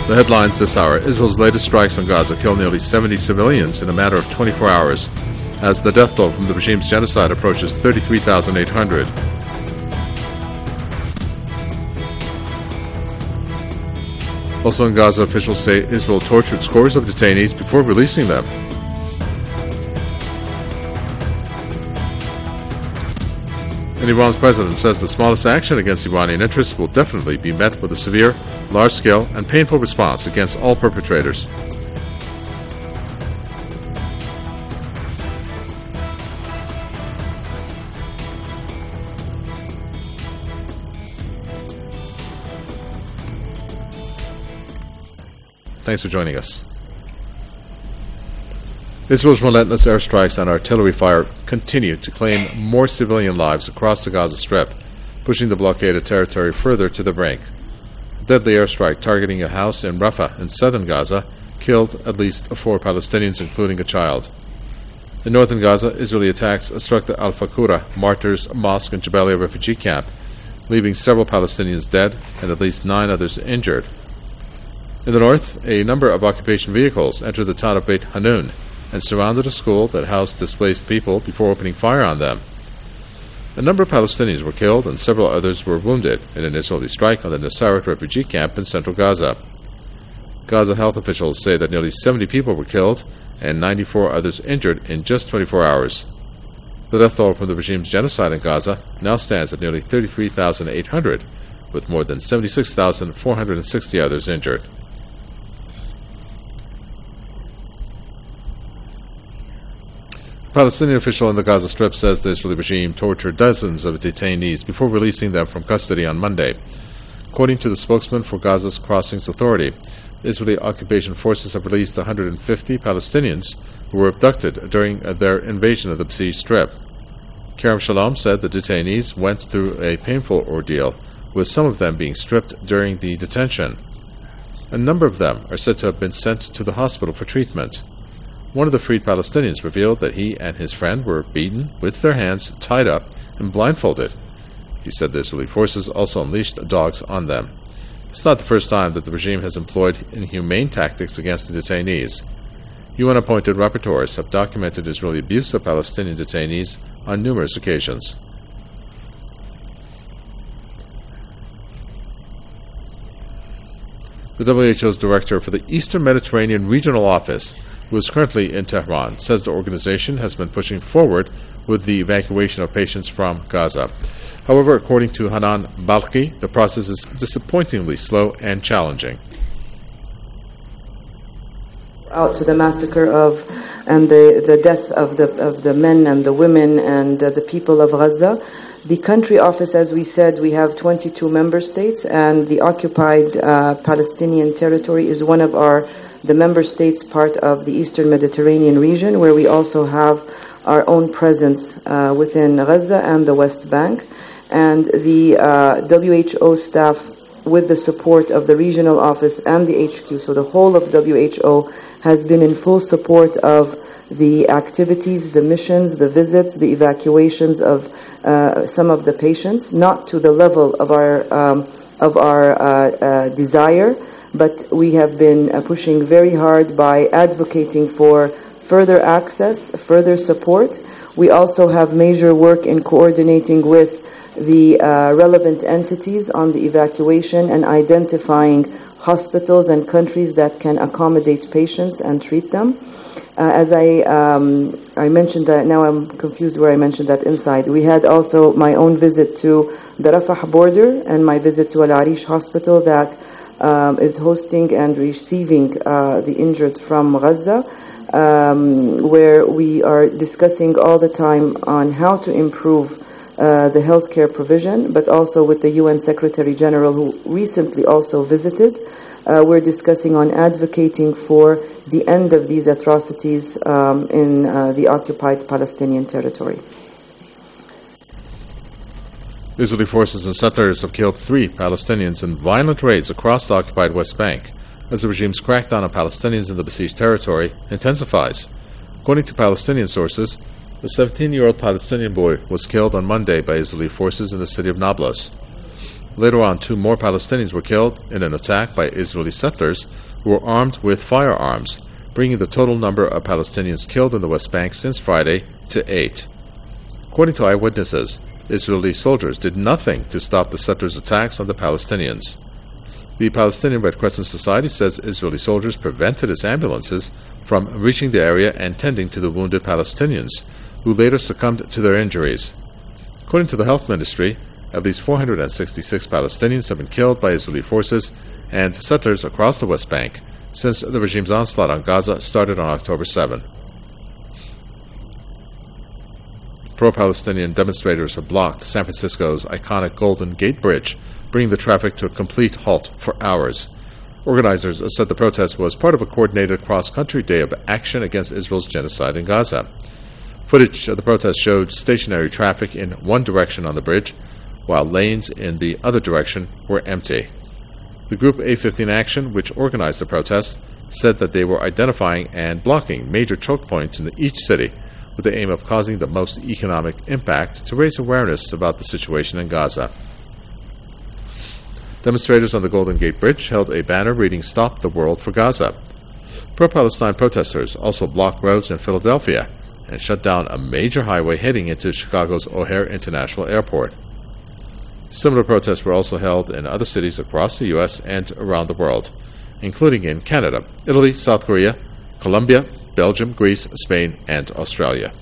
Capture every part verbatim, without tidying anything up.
The headlines this hour: Israel's latest strikes on Gaza kill nearly seventy civilians in a matter of twenty-four hours, as the death toll from the regime's genocide approaches thirty-three thousand eight hundred. Also in Gaza, officials say Israel tortured scores of detainees before releasing them. And Iran's president says the smallest action against Iranian interests will definitely be met with a severe, large-scale, and painful response against all perpetrators. Thanks for joining us. Israel's relentless airstrikes and artillery fire continue to claim more civilian lives across the Gaza Strip, pushing the blockaded territory further to the brink. A deadly airstrike targeting a house in Rafah in southern Gaza killed at least four Palestinians, including a child. In northern Gaza, Israeli attacks struck the Al-Fakura Martyrs Mosque and Jabalia refugee camp, leaving several Palestinians dead and at least nine others injured. In the north, a number of occupation vehicles entered the town of Beit Hanun and surrounded a school that housed displaced people before opening fire on them. A number of Palestinians were killed and several others were wounded in an Israeli strike on the Nusayrat refugee camp in central Gaza. Gaza health officials say that nearly seventy people were killed and ninety-four others injured in just twenty-four hours. The death toll from the regime's genocide in Gaza now stands at nearly thirty-three thousand eight hundred, with more than seventy-six thousand four hundred sixty others injured. A Palestinian official in the Gaza Strip says the Israeli regime tortured dozens of detainees before releasing them from custody on Monday. According to the spokesman for Gaza's Crossings Authority, Israeli occupation forces have released one hundred fifty Palestinians who were abducted during their invasion of the besieged Strip. Kerem Shalom said the detainees went through a painful ordeal, with some of them being stripped during the detention. A number of them are said to have been sent to the hospital for treatment. One of the freed Palestinians revealed that he and his friend were beaten with their hands tied up and blindfolded. He said the Israeli forces also unleashed dogs on them. It's not the first time that the regime has employed inhumane tactics against the detainees. U N-appointed rapporteurs have documented Israeli abuse of Palestinian detainees on numerous occasions. The W H O's director for the Eastern Mediterranean Regional Office, who is currently in Tehran, says the organization has been pushing forward with the evacuation of patients from Gaza. However, according to Hanan Balki, the process is disappointingly slow and challenging. Out to the massacre of and the, the death of the of the men and the women and uh, the people of Gaza. The country office, as we said, we have twenty-two member states, and the occupied uh, Palestinian territory is one of our the member states part of the Eastern Mediterranean region, where we also have our own presence uh, within Gaza and the West Bank. And the uh, W H O staff, with the support of the regional office and the H Q, so the whole of W H O has been in full support of the activities, the missions, the visits, the evacuations of uh, some of the patients, not to the level of our um, of our uh, uh, desire, but we have been uh, pushing very hard by advocating for further access, further support. We also have major work in coordinating with the uh, relevant entities on the evacuation and identifying hospitals and countries that can accommodate patients and treat them. Uh, as I um, I mentioned that, now I'm confused where I mentioned that inside. We had also my own visit to the Rafah border and my visit to Al Arish Hospital that um, is hosting and receiving uh, the injured from Gaza, um, where we are discussing all the time on how to improve uh, the healthcare provision, but also with the U N Secretary General, who recently also visited. Uh, we're discussing on advocating for the end of these atrocities um, in uh, the occupied Palestinian territory. Israeli forces and settlers have killed three Palestinians in violent raids across the occupied West Bank, as the regime's crackdown on Palestinians in the besieged territory intensifies. According to Palestinian sources, a seventeen-year-old Palestinian boy was killed on Monday by Israeli forces in the city of Nablus. Later on, two more Palestinians were killed in an attack by Israeli settlers who were armed with firearms, bringing the total number of Palestinians killed in the West Bank since Friday to eight. According to eyewitnesses, Israeli soldiers did nothing to stop the settlers' attacks on the Palestinians. The Palestinian Red Crescent Society says Israeli soldiers prevented its ambulances from reaching the area and tending to the wounded Palestinians, who later succumbed to their injuries. According to the Health Ministry, at least four hundred sixty-six Palestinians have been killed by Israeli forces and settlers across the West Bank since the regime's onslaught on Gaza started on October seventh. Pro-Palestinian demonstrators have blocked San Francisco's iconic Golden Gate Bridge, bringing the traffic to a complete halt for hours. Organizers said the protest was part of a coordinated cross-country day of action against Israel's genocide in Gaza. Footage of the protest showed stationary traffic in one direction on the bridge, while lanes in the other direction were empty. The group A fifteen Action, which organized the protest, said that they were identifying and blocking major choke points in each city with the aim of causing the most economic impact to raise awareness about the situation in Gaza. Demonstrators on the Golden Gate Bridge held a banner reading "Stop the World for Gaza." Pro-Palestine protesters also blocked roads in Philadelphia and shut down a major highway heading into Chicago's O'Hare International Airport. Similar protests were also held in other cities across the U S and around the world, including in Canada, Italy, South Korea, Colombia, Belgium, Greece, Spain, and Australia.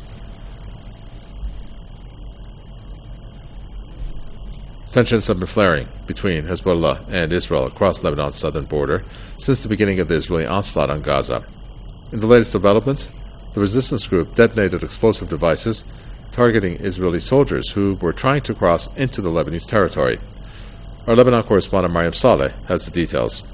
Tensions have been flaring between Hezbollah and Israel across Lebanon's southern border since the beginning of the Israeli onslaught on Gaza. In the latest developments, the resistance group detonated explosive devices targeting Israeli soldiers who were trying to cross into the Lebanese territory. Our Lebanon correspondent Mariam Saleh has the details.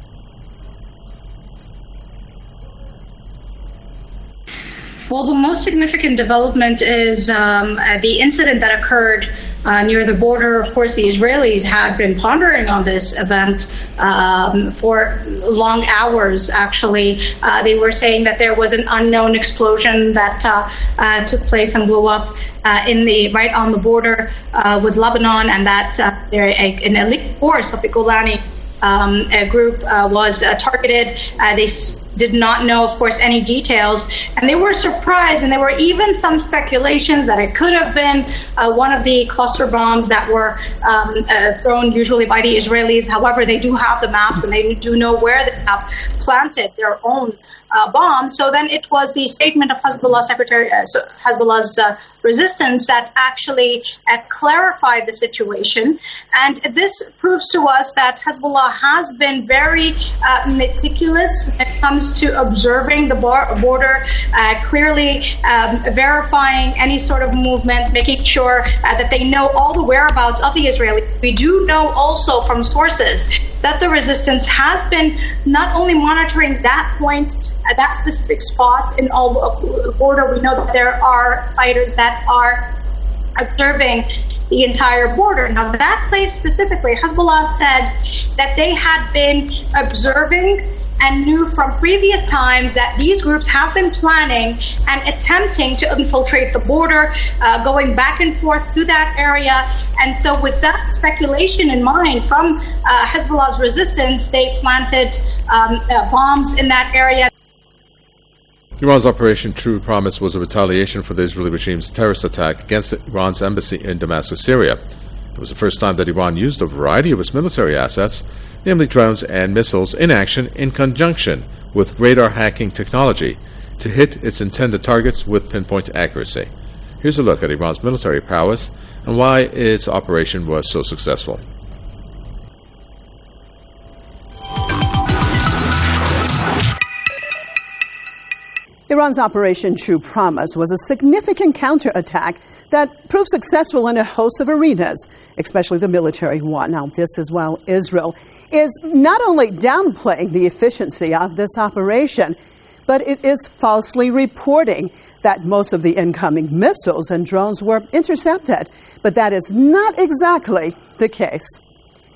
Well, the most significant development is um, uh, the incident that occurred uh, near the border. Of course, the Israelis had been pondering on this event um, for long hours, actually. Uh, they were saying that there was an unknown explosion that uh, uh, took place and blew up uh, in the right on the border uh, with Lebanon, and that uh, there, a, an elite force of the Golani um, a group uh, was uh, targeted. Uh, they did not know, of course, any details, and they were surprised, and there were even some speculations that it could have been uh, one of the cluster bombs that were um, uh, thrown usually by the Israelis. However, they do have the maps, and they do know where they have planted their own uh, bombs. So then it was the statement of Hezbollah Secretary, uh, so Hezbollah's uh, resistance that actually uh, clarified the situation. And this proves to us that Hezbollah has been very uh, meticulous when it comes to observing the bar- border, uh, clearly um, verifying any sort of movement, making sure uh, that they know all the whereabouts of the Israelis. We do know also from sources that the resistance has been not only monitoring that point, at that specific spot in all the border. We know that there are fighters that are observing the entire border. Now, that place specifically, Hezbollah said that they had been observing and knew from previous times that these groups have been planning and attempting to infiltrate the border, uh, going back and forth to that area. And so with that speculation in mind from uh, Hezbollah's resistance, they planted um, uh, bombs in that area. Iran's Operation True Promise was a retaliation for the Israeli regime's terrorist attack against Iran's embassy in Damascus, Syria. It was the first time that Iran used a variety of its military assets, namely drones and missiles, in action in conjunction with radar hacking technology to hit its intended targets with pinpoint accuracy. Here's a look at Iran's military prowess and why its operation was so successful. Iran's Operation True Promise was a significant counterattack that proved successful in a host of arenas, especially the military one. Now, this is while Israel is not only downplaying the efficiency of this operation, but it is falsely reporting that most of the incoming missiles and drones were intercepted. But that is not exactly the case.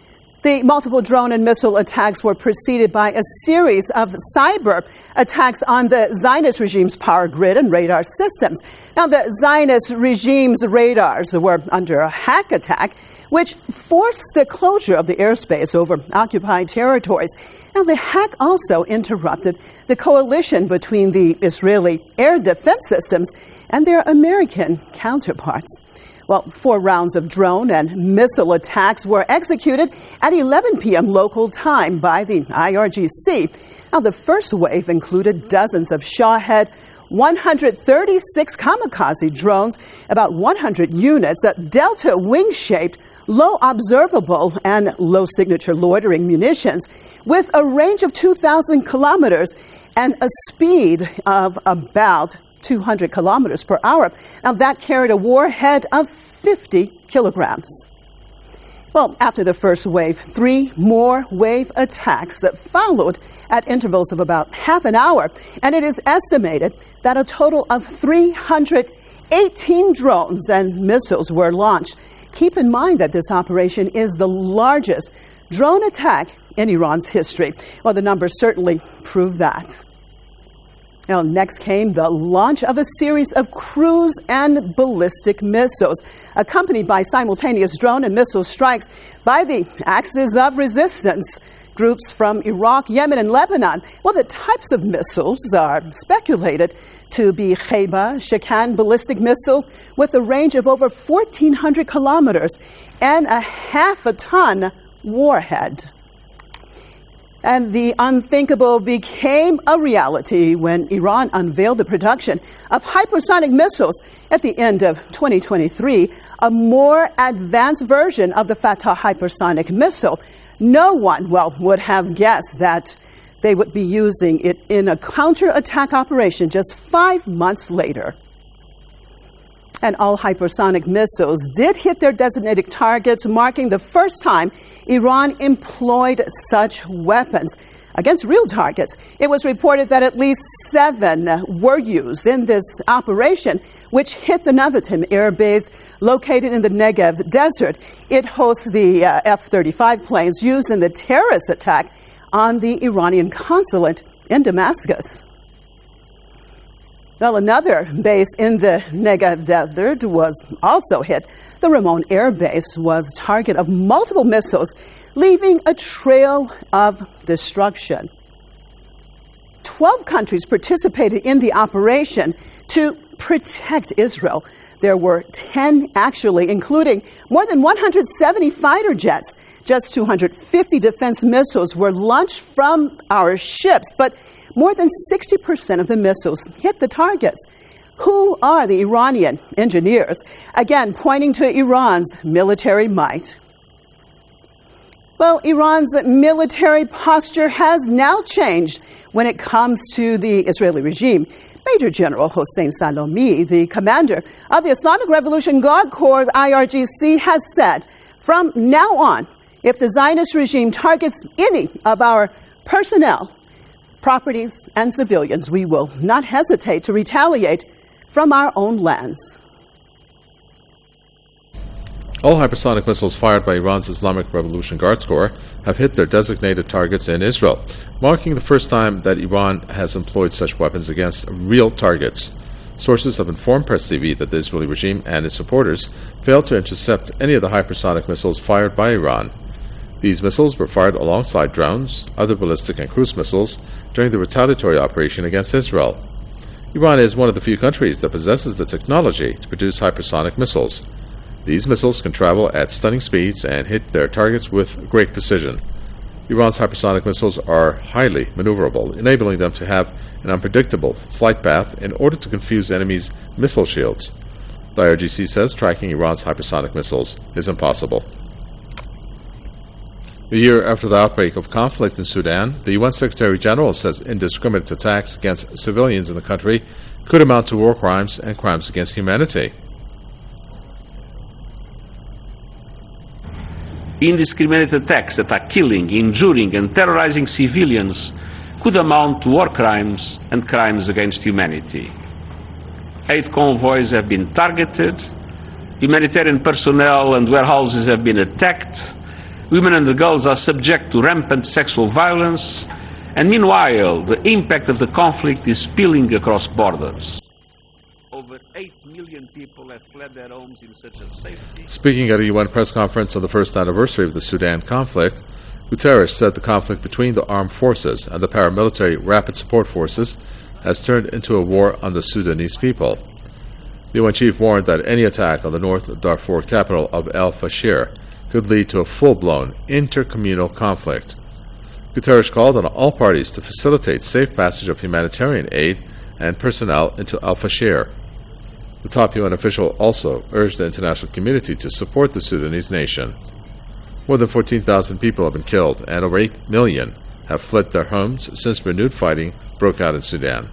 The multiple drone and missile attacks were preceded by a series of cyber attacks on the Zionist regime's power grid and radar systems. Now, the Zionist regime's radars were under a hack attack, which forced the closure of the airspace over occupied territories. Now, the hack also interrupted the coalition between the Israeli air defense systems and their American counterparts. Well, four rounds of drone and missile attacks were executed at eleven p.m. local time by the I R G C. Now, the first wave included dozens of Shahed one hundred thirty-six kamikaze drones, about one hundred units of Delta wing-shaped, low observable and low signature loitering munitions with a range of two thousand kilometers and a speed of about two hundred kilometers per hour. Now, that carried a warhead of fifty kilograms. Well, after the first wave, three more wave attacks that followed at intervals of about half an hour, and it is estimated that a total of three hundred eighteen drones and missiles were launched. Keep in mind that this operation is the largest drone attack in Iran's history. Well, the numbers certainly prove that. Now, next came the launch of a series of cruise and ballistic missiles, accompanied by simultaneous drone and missile strikes by the Axis of Resistance groups from Iraq, Yemen, and Lebanon. Well, the types of missiles are speculated to be Khaybar Shakan ballistic missile with a range of over fourteen hundred kilometers and a half a ton warhead. And the unthinkable became a reality when Iran unveiled the production of hypersonic missiles at the end of twenty twenty-three, a more advanced version of the Fatah hypersonic missile. No one, well, would have guessed that they would be using it in a counterattack operation just five months later. And all hypersonic missiles did hit their designated targets, marking the first time Iran employed such weapons against real targets. It was reported that at least seven were used in this operation, which hit the Nevatim air base located in the Negev desert. It hosts the uh, F thirty-five planes used in the terrorist attack on the Iranian consulate in Damascus. Well, another base in the Negev desert was also hit. The Ramon Air Base was target of multiple missiles, leaving a trail of destruction. Twelve countries participated in the operation to protect Israel. There were ten actually, including more than one hundred seventy fighter jets. Just two hundred fifty defense missiles were launched from our ships, but more than sixty percent of the missiles hit the targets. Who are the Iranian engineers? Again, pointing to Iran's military might. Well, Iran's military posture has now changed when it comes to the Israeli regime. Major General Hossein Salomi, the commander of the Islamic Revolution Guard Corps, I R G C, has said, from now on, if the Zionist regime targets any of our personnel, properties, and civilians, we will not hesitate to retaliate from our own lands. All hypersonic missiles fired by Iran's Islamic Revolution Guards Corps have hit their designated targets in Israel, marking the first time that Iran has employed such weapons against real targets. Sources have informed Press T V that the Israeli regime and its supporters failed to intercept any of the hypersonic missiles fired by Iran. These missiles were fired alongside drones, other ballistic and cruise missiles during the retaliatory operation against Israel. Iran is one of the few countries that possesses the technology to produce hypersonic missiles. These missiles can travel at stunning speeds and hit their targets with great precision. Iran's hypersonic missiles are highly maneuverable, enabling them to have an unpredictable flight path in order to confuse enemies' missile shields. The I R G C says tracking Iran's hypersonic missiles is impossible. A year after the outbreak of conflict in Sudan, the U N Secretary General says indiscriminate attacks against civilians in the country could amount to war crimes and crimes against humanity. Indiscriminate attacks that are killing, injuring, and terrorizing civilians could amount to war crimes and crimes against humanity. Aid convoys have been targeted, humanitarian personnel and warehouses have been attacked, women and girls are subject to rampant sexual violence, and meanwhile, the impact of the conflict is spilling across borders. Over eight million people have fled their homes in search of safety. Speaking at a U N press conference on the first anniversary of the Sudan conflict, Guterres said the conflict between the armed forces and the paramilitary Rapid Support Forces has turned into a war on the Sudanese people. The U N chief warned that any attack on the North Darfur capital of El Fasher could lead to a full-blown intercommunal conflict. Guterres called on all parties to facilitate safe passage of humanitarian aid and personnel into Al Fasher. The top U N official also urged the international community to support the Sudanese nation. More than fourteen thousand people have been killed, and over eight million have fled their homes since renewed fighting broke out in Sudan.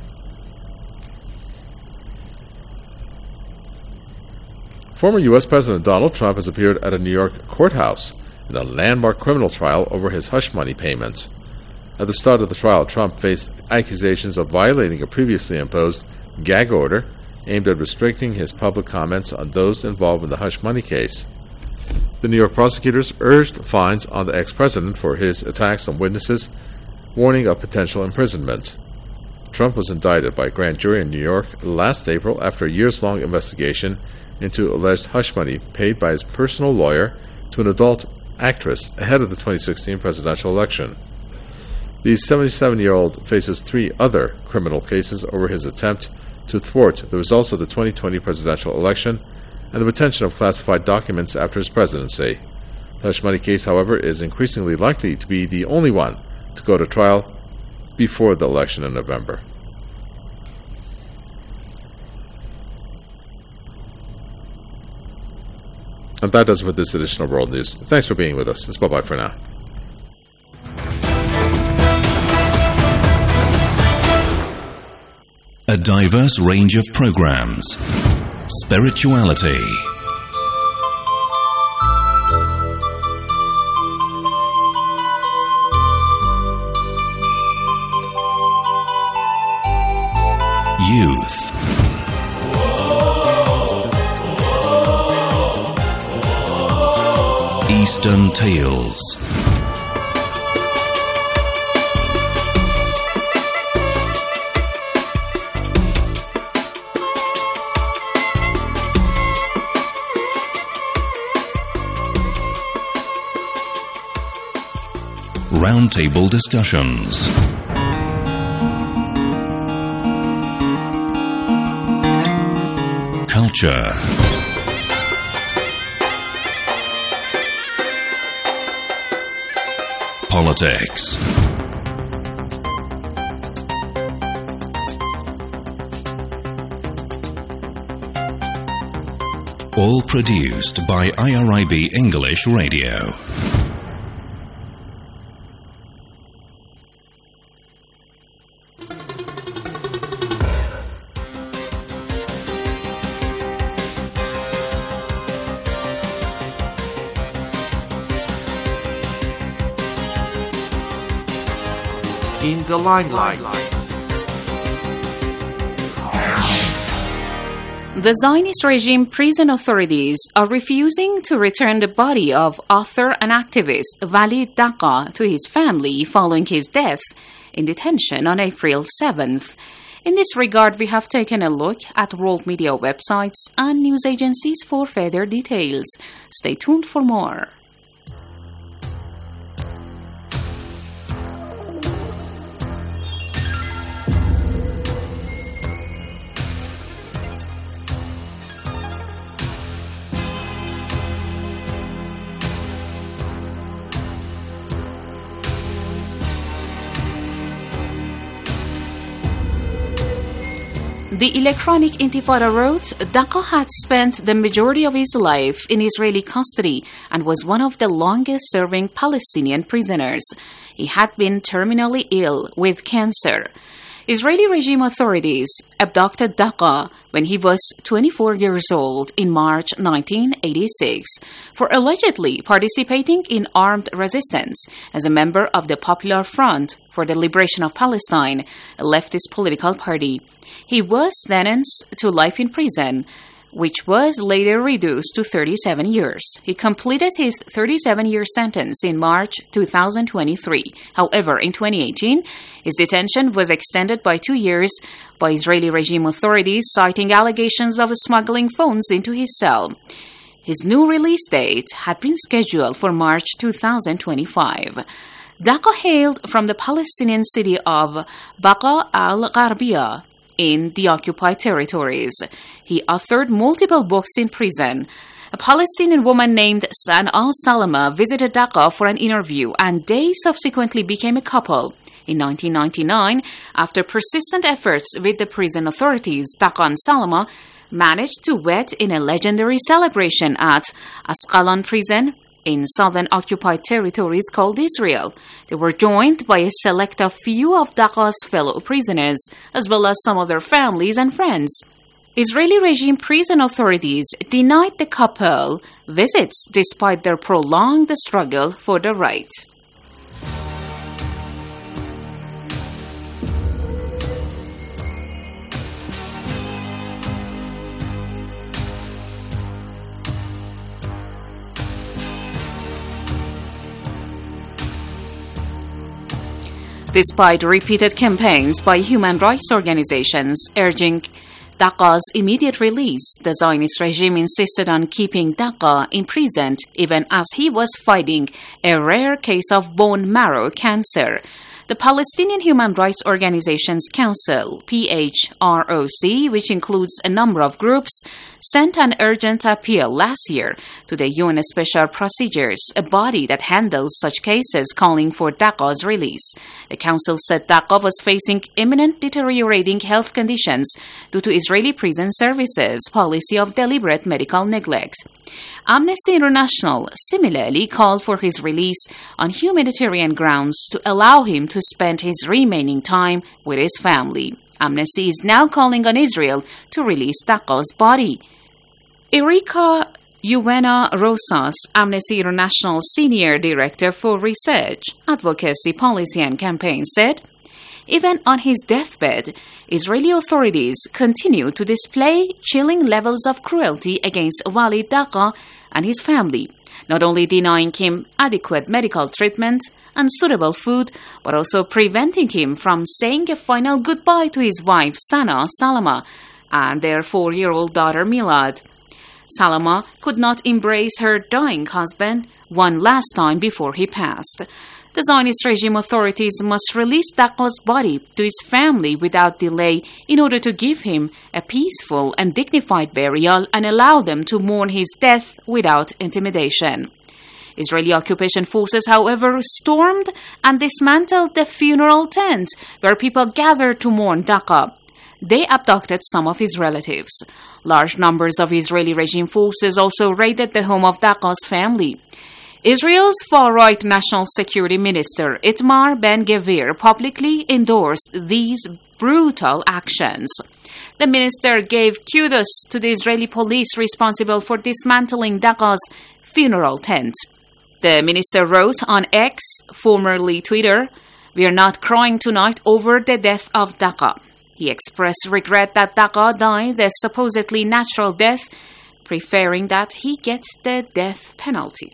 Former U S President Donald Trump has appeared at a New York courthouse in a landmark criminal trial over his hush money payments. At the start of the trial, Trump faced accusations of violating a previously imposed gag order aimed at restricting his public comments on those involved in the hush money case. The New York prosecutors urged fines on the ex-president for his attacks on witnesses, warning of potential imprisonment. Trump was indicted by a grand jury in New York last April after a years-long investigation into alleged hush money paid by his personal lawyer to an adult actress ahead of the twenty sixteen presidential election. The seventy-seven-year-old faces three other criminal cases over his attempt to thwart the results of the twenty twenty presidential election and the retention of classified documents after his presidency. The hush money case, however, is increasingly likely to be the only one to go to trial before the election in November. And that does it for this edition of World News. Thanks for being with us. It's bye-bye for now. A diverse range of programs. Spirituality. Youth. Eastern Tales. Roundtable discussions. Culture. Politics. All produced by I R I B English Radio. In the limelight. The Zionist regime prison authorities are refusing to return the body of author and activist Walid Daqa to his family following his death in detention on April seventh. In this regard, we have taken a look at world media websites and news agencies for further details. Stay tuned for more. The Electronic Intifada wrote, Daqa had spent the majority of his life in Israeli custody and was one of the longest-serving Palestinian prisoners. He had been terminally ill with cancer. Israeli regime authorities abducted Daqa when he was twenty-four years old in March nineteen eighty-six for allegedly participating in armed resistance as a member of the Popular Front for the Liberation of Palestine, a leftist political party. He was sentenced to life in prison which was later reduced to thirty-seven years. He completed his thirty-seven-year sentence in March two thousand twenty-three. However, in twenty eighteen, his detention was extended by two years by Israeli regime authorities, citing allegations of smuggling phones into his cell. His new release date had been scheduled for March two thousand twenty-five. Daqa hailed from the Palestinian city of Baqa al-Gharbia in the occupied territories. He authored multiple books in prison. A Palestinian woman named Sanaa Salama visited Daqa for an interview, and they subsequently became a couple. In nineteen ninety-nine, after persistent efforts with the prison authorities, Daqa and Salama managed to wed in a legendary celebration at Asqalon prison in southern occupied territories called Israel. They were joined by a select few of Daqa's fellow prisoners, as well as some of their families and friends. Israeli regime prison authorities denied the couple visits despite their prolonged struggle for the right. Despite repeated campaigns by human rights organizations urging Daqa's immediate release, the Zionist regime insisted on keeping Daqa imprisoned even as he was fighting a rare case of bone marrow cancer. The Palestinian Human Rights Organizations Council, P H R O C, which includes a number of groups, sent an urgent appeal last year to the U N Special Procedures, a body that handles such cases, calling for Daqa's release. The council said Daqa was facing imminent deteriorating health conditions due to Israeli prison services' policy of deliberate medical neglect. Amnesty International similarly called for his release on humanitarian grounds to allow him to spend his remaining time with his family. Amnesty is now calling on Israel to release Daqa's body. Erika Uwena Rosas, Amnesty International Senior Director for Research, Advocacy, Policy and Campaign, said, even on his deathbed, Israeli authorities continue to display chilling levels of cruelty against Walid Daqa and his family, not only denying him adequate medical treatment and suitable food, but also preventing him from saying a final goodbye to his wife, Sanaa Salama, and their four-year-old daughter, Milad. Salama could not embrace her dying husband one last time before he passed. The Zionist regime authorities must release Daqa's body to his family without delay in order to give him a peaceful and dignified burial and allow them to mourn his death without intimidation. Israeli occupation forces, however, stormed and dismantled the funeral tent where people gathered to mourn Daqa. They abducted some of his relatives. Large numbers of Israeli regime forces also raided the home of Daqa's family. Israel's far-right National Security Minister Itamar Ben-Gvir publicly endorsed these brutal actions. The minister gave kudos to the Israeli police responsible for dismantling Daqa's funeral tent. The minister wrote on X, formerly Twitter, "We are not crying tonight over the death of Daqa." He expressed regret that Daqa died a supposedly natural death, preferring that he get the death penalty.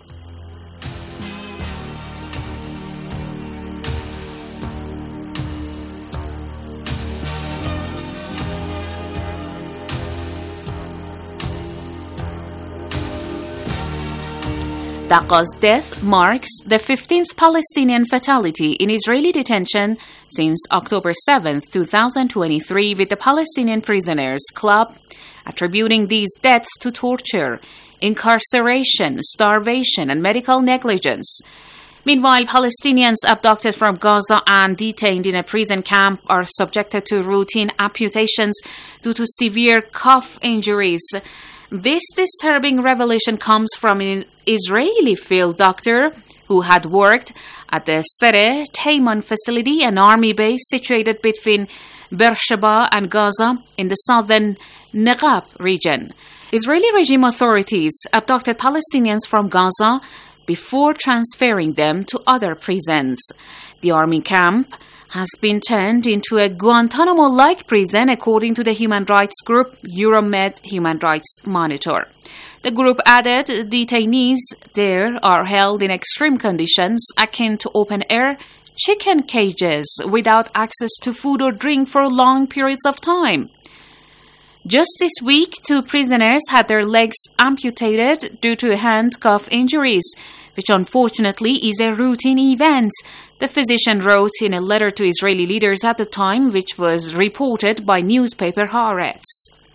Daqa's death marks the fifteenth Palestinian fatality in Israeli detention since October seventh, twenty twenty-three, with the Palestinian Prisoners Club attributing these deaths to torture, incarceration, starvation, and medical negligence. Meanwhile, Palestinians abducted from Gaza and detained in a prison camp are subjected to routine amputations due to severe cuff injuries. This disturbing revelation comes from an Israeli field doctor who had worked at the Sere Taimon facility, an army base situated between Beersheba and Gaza in the southern Negev region. Israeli regime authorities abducted Palestinians from Gaza before transferring them to other prisons. The army camp has been turned into a Guantanamo-like prison, according to the human rights group Euromed Human Rights Monitor. The group added detainees there are held in extreme conditions akin to open-air chicken cages without access to food or drink for long periods of time. Just this week, two prisoners had their legs amputated due to handcuff injuries, which unfortunately is a routine event. The physician wrote in a letter to Israeli leaders at the time, which was reported by newspaper Haaretz.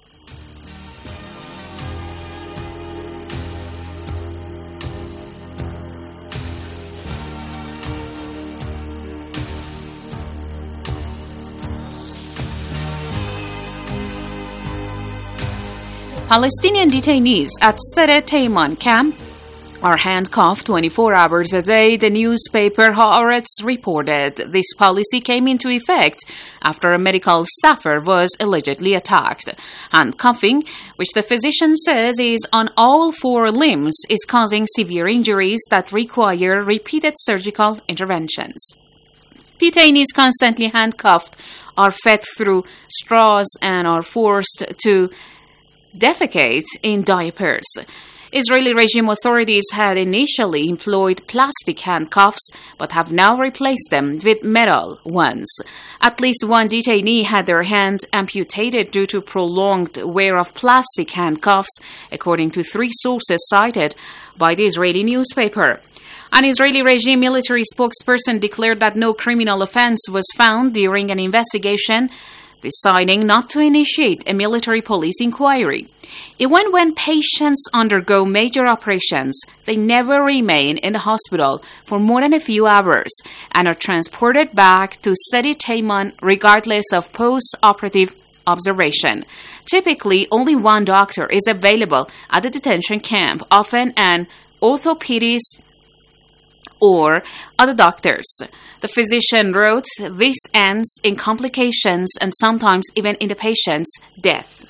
Palestinian detainees at Sderot Teiman camp are handcuffed twenty-four hours a day, the newspaper Haaretz reported. This policy came into effect after a medical staffer was allegedly attacked. Handcuffing, which the physician says is on all four limbs, is causing severe injuries that require repeated surgical interventions. Detainees constantly handcuffed are fed through straws and are forced to defecate in diapers. Israeli regime authorities had initially employed plastic handcuffs, but have now replaced them with metal ones. At least one detainee had their hand amputated due to prolonged wear of plastic handcuffs, according to three sources cited by the Israeli newspaper. An Israeli regime military spokesperson declared that no criminal offense was found during an investigation, deciding not to initiate a military police inquiry. Even when patients undergo major operations, they never remain in the hospital for more than a few hours and are transported back to Sderot Teiman regardless of post-operative observation. Typically, only one doctor is available at the detention camp, often an orthopedist or other doctors. The physician wrote, this ends in complications and sometimes even in the patient's death.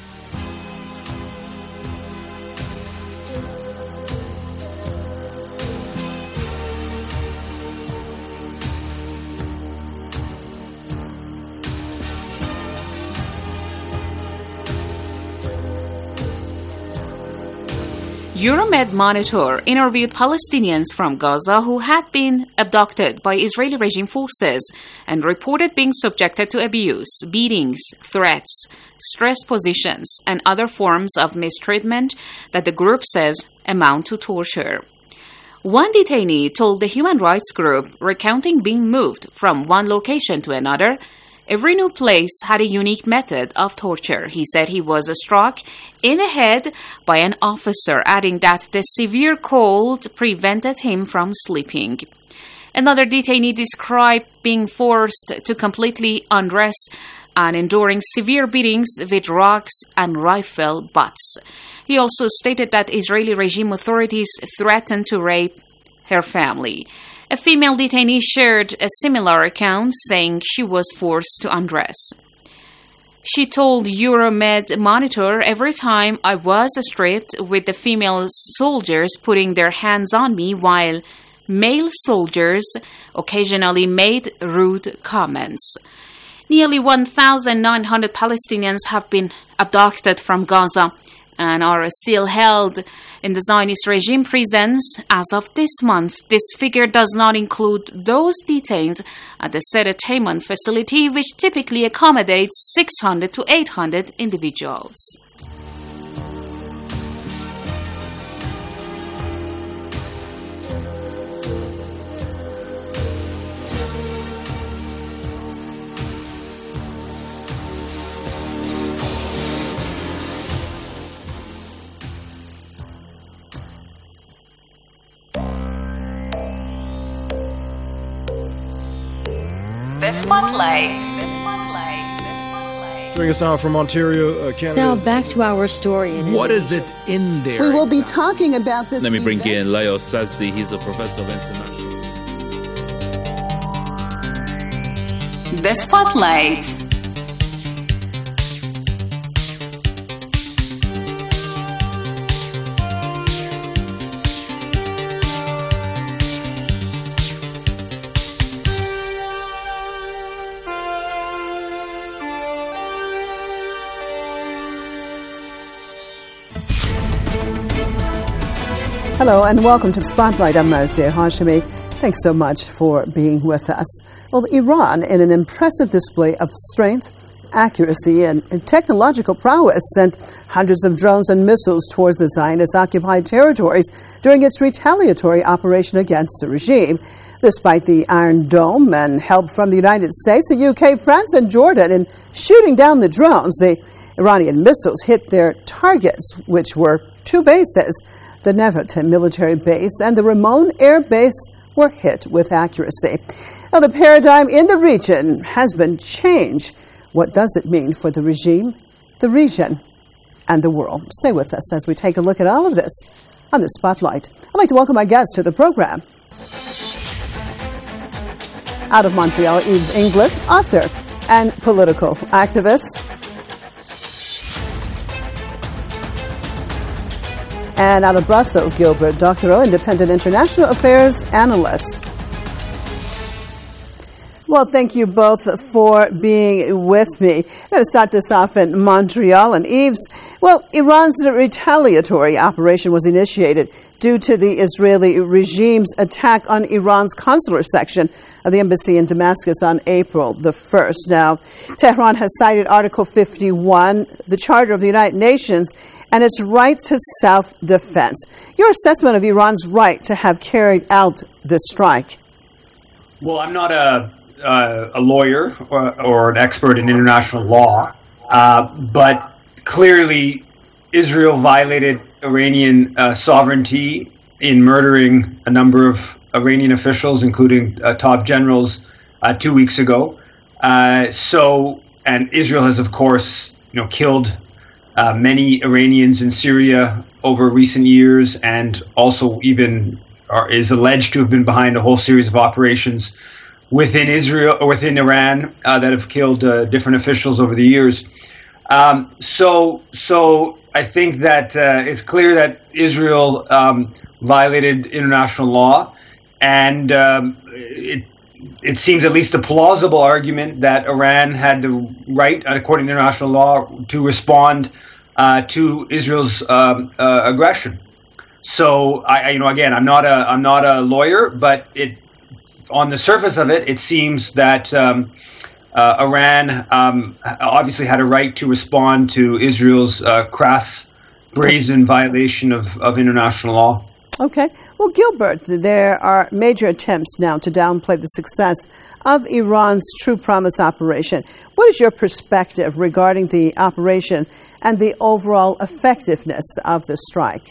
Euromed Monitor interviewed Palestinians from Gaza who had been abducted by Israeli regime forces and reported being subjected to abuse, beatings, threats, stress positions, and other forms of mistreatment that the group says amount to torture. One detainee told the human rights group, recounting being moved from one location to another, every new place had a unique method of torture. He said he was struck in the head by an officer, adding that the severe cold prevented him from sleeping. Another detainee described being forced to completely undress and enduring severe beatings with rocks and rifle butts. He also stated that Israeli regime authorities threatened to rape her family. A female detainee shared a similar account, saying she was forced to undress. She told Euromed Monitor, every time I was stripped, with the female soldiers putting their hands on me while male soldiers occasionally made rude comments. Nearly one thousand nine hundred Palestinians have been abducted from Gaza and are still held in the Zionist regime prisons as of this month. This figure does not include those detained at the Sderot Teiman facility, which typically accommodates six hundred to eight hundred individuals. The Spotlight. Joining us now from Ontario, uh, Canada. Now back to our story. In what is it in there? We will be talking about this. Let me bring event. in Leo Sazdi. He's a professor of international. The Spotlight. Hello and welcome to Spotlight. I'm Marcia Hashemi. Thanks so much for being with us. Well, Iran, in an impressive display of strength, accuracy, and, and technological prowess, sent hundreds of drones and missiles towards the Zionist-occupied territories during its retaliatory operation against the regime. Despite the Iron Dome and help from the United States, the U K, France, and Jordan in shooting down the drones, the Iranian missiles hit their targets, which were two bases. The Nevatim military base and the Ramon Air Base were hit with accuracy. Now, the paradigm in the region has been changed. What does it mean for the regime, the region, and the world? Stay with us as we take a look at all of this on the Spotlight. I'd like to welcome my guests to the program. Out of Montreal, Yves Inglet, author and political activist. And out of Brussels, Gilbert Doctorow, independent international affairs analyst. Well, thank you both for being with me. I'm going to start this off in Montreal. And Yves, well, Iran's retaliatory operation was initiated due to the Israeli regime's attack on Iran's consular section of the embassy in Damascus on April the first. Now, Tehran has cited Article fifty-one, the Charter of the United Nations, and its right to self-defense. Your assessment of Iran's right to have carried out this strike? Well, I'm not a, uh, a lawyer or, or an expert in international law, uh, but clearly Israel violated Iranian uh, sovereignty in murdering a number of Iranian officials, including uh, top generals, uh, two weeks ago. Uh, so, and Israel has, of course, you know, killed Uh, many Iranians in Syria over recent years, and also even are, is alleged to have been behind a whole series of operations within Israel or within Iran uh, that have killed uh, different officials over the years. Um, so, so I think that uh, it's clear that Israel um, violated international law, and um, it it seems at least a plausible argument that Iran had the right, according to international law, to respond uh, to Israel's um, uh, aggression. So, I, you know, again, I'm not a I'm not a lawyer, but it on the surface of it, it seems that um, uh, Iran um, obviously had a right to respond to Israel's uh, crass, brazen violation of, of international law. Okay. Well, Gilbert, there are major attempts now to downplay the success of Iran's True Promise operation. What is your perspective regarding the operation and the overall effectiveness of the strike?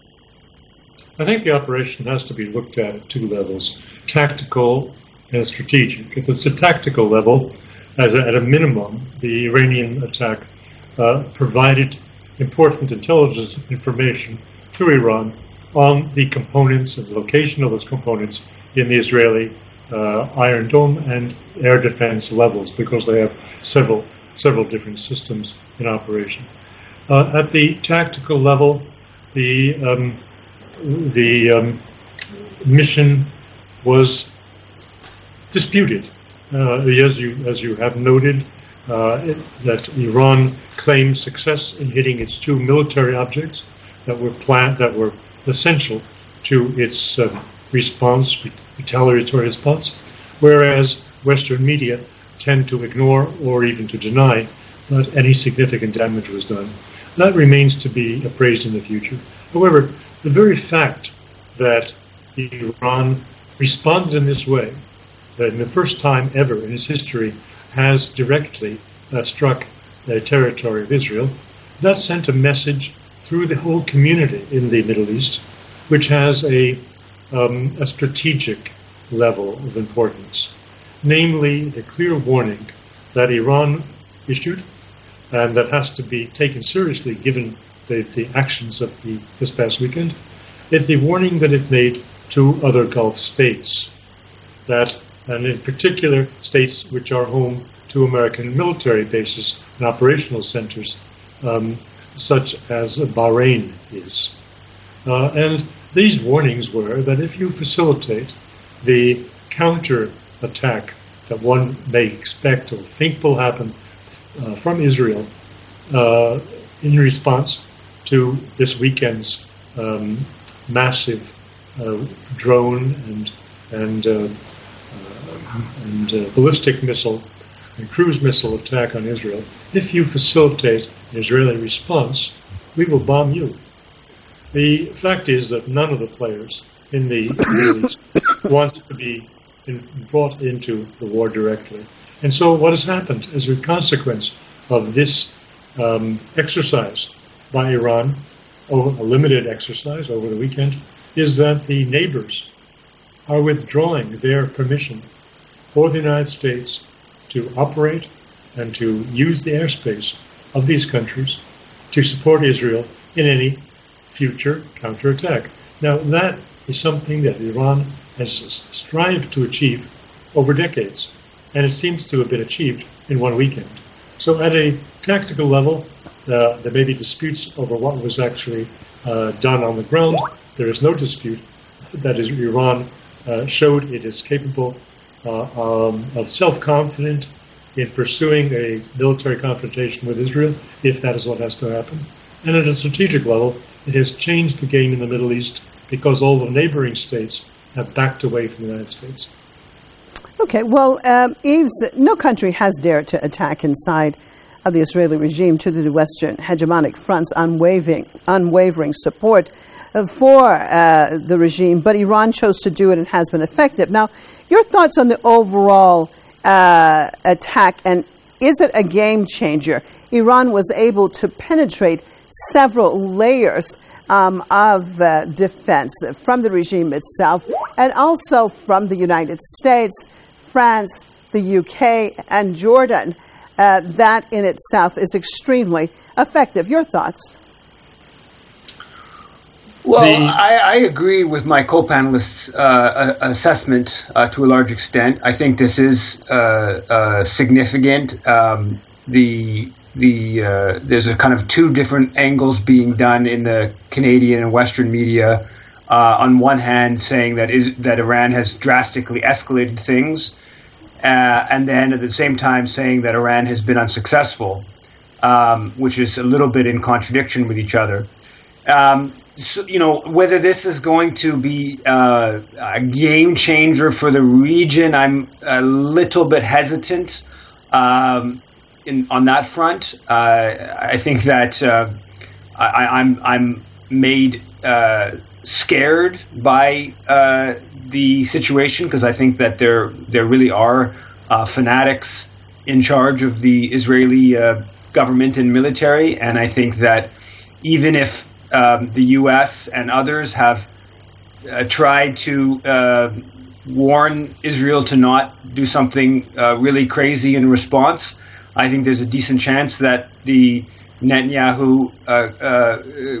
I think the operation has to be looked at at two levels, tactical and strategic. If it's a tactical level, as a, at a minimum, the Iranian attack uh, provided important intelligence information to Iran on the components and the location of those components in the Israeli uh, Iron Dome and air defense levels, because they have several several different systems in operation. Uh, at the tactical level, the um, the um, mission was disputed, uh, as you as you have noted, uh, it, that Iran claimed success in hitting its two military objects that were planned that were essential to its uh, response, retaliatory response, whereas Western media tend to ignore or even to deny that any significant damage was done. That remains to be appraised in the future. However, the very fact that Iran responded in this way, that in the first time ever in its history has directly uh, struck the territory of Israel, that sent a message through the whole community in the Middle East, which has a, um, a strategic level of importance, namely the clear warning that Iran issued, and that has to be taken seriously given the, the actions of the, this past weekend, is the warning that it made to other Gulf states, that, and in particular states which are home to American military bases and operational centers, um, such as Bahrain is. Uh, and these warnings were that if you facilitate the counter-attack that one may expect or think will happen uh, from Israel uh, in response to this weekend's um, massive uh, drone and and uh, uh, and uh, ballistic missile and cruise missile attack on Israel. If you facilitate an Israeli response, we will bomb you. The fact is that none of the players in the Middle East wants to be in, brought into the war directly. And so what has happened as a consequence of this um, exercise by Iran, over a limited exercise over the weekend, is that the neighbors are withdrawing their permission for the United States to operate and to use the airspace of these countries to support Israel in any future counterattack. Now, that is something that Iran has strived to achieve over decades, and it seems to have been achieved in one weekend. So at a tactical level, uh, there may be disputes over what was actually uh, done on the ground. There is no dispute that is Iran uh, showed it is capable uh, um, of self-confident in pursuing a military confrontation with Israel, if that is what has to happen. And at a strategic level, it has changed the game in the Middle East because all the neighboring states have backed away from the United States. Okay, well, um, Yves, no country has dared to attack inside of the Israeli regime to the Western hegemonic front's unwavering, unwavering support for uh, the regime, but Iran chose to do it and has been effective. Now, your thoughts on the overall uh, attack, and is it a game changer? Iran was able to penetrate several layers um, of uh, defense from the regime itself and also from the United States, France, the U K, and Jordan. Uh, that in itself is extremely effective. Your thoughts? Well, I, I agree with my co-panelists' uh, assessment uh, to a large extent. I think this is uh, uh, significant. Um, the the uh, there's a kind of two different angles being done in the Canadian and Western media. Uh, on one hand, saying that is that Iran has drastically escalated things, uh, and then at the same time saying that Iran has been unsuccessful, um, which is a little bit in contradiction with each other. Um, So, you know, whether this is going to be uh, a game changer for the region, I'm a little bit hesitant um, in, on that front. Uh, I think that uh, I, I'm I'm made uh, scared by uh, the situation because I think that there there really are uh, fanatics in charge of the Israeli uh, government and military, and I think that even if Um, the U S and others have uh, tried to uh, warn Israel to not do something uh, really crazy in response, I think there's a decent chance that the Netanyahu uh, uh,